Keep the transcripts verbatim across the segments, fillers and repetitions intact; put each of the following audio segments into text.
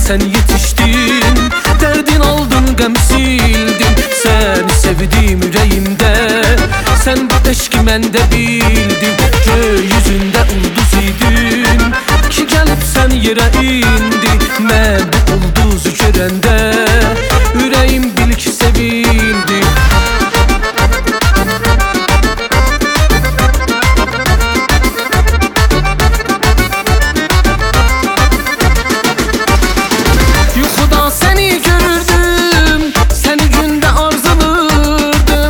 sen yetiştin, derdin aldın gəm sildin. Səni sevdim ürəyimdə, sən bu eşki məndə bildin. Gökyüzündə ulduz idin ki gəlib sən yerə indi. Mən bu ulduzu görəndə ürəyim bil ki sevindi. Yuxuda səni görürdüm, səni gündə arzulurdum.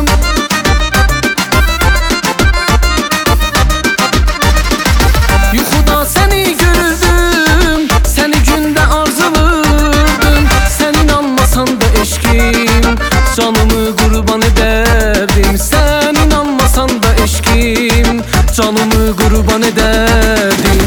Yuxuda səni görürdüm, səni gündə arzulurdum. Sən inanmasan da eşkim, canımı qurban edərdim. Sən inanmasan da eşkim, canımı qurban edərdim.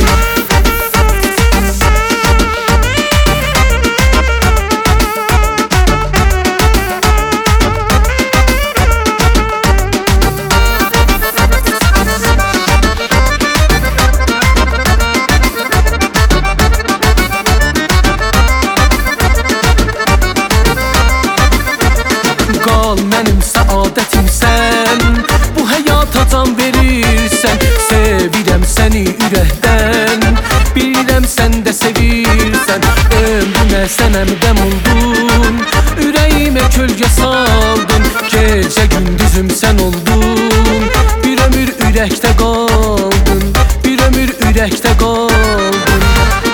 Qal mənim səadətimsən, bu həyata can verirsən. Sevirəm səni ürəkdən, bilirəm sən də sevirsən. Ömrümə sənəm qəm oldun, ürəyimə kölgə saldın. Gecə gündüzüm sən oldun, bir ömür ürəkdə qaldın, bir ömür ürəkdə qaldın.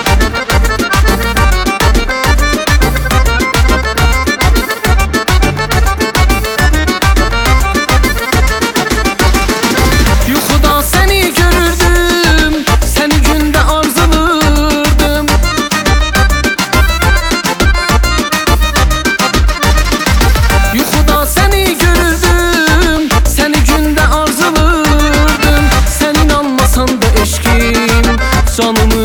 Yuxuda səni görürdüm, səni gündə arzulurdum. Yuxuda səni görürdüm, səni gündə arzulurdum. Sən inanmasan da eşkim, canımı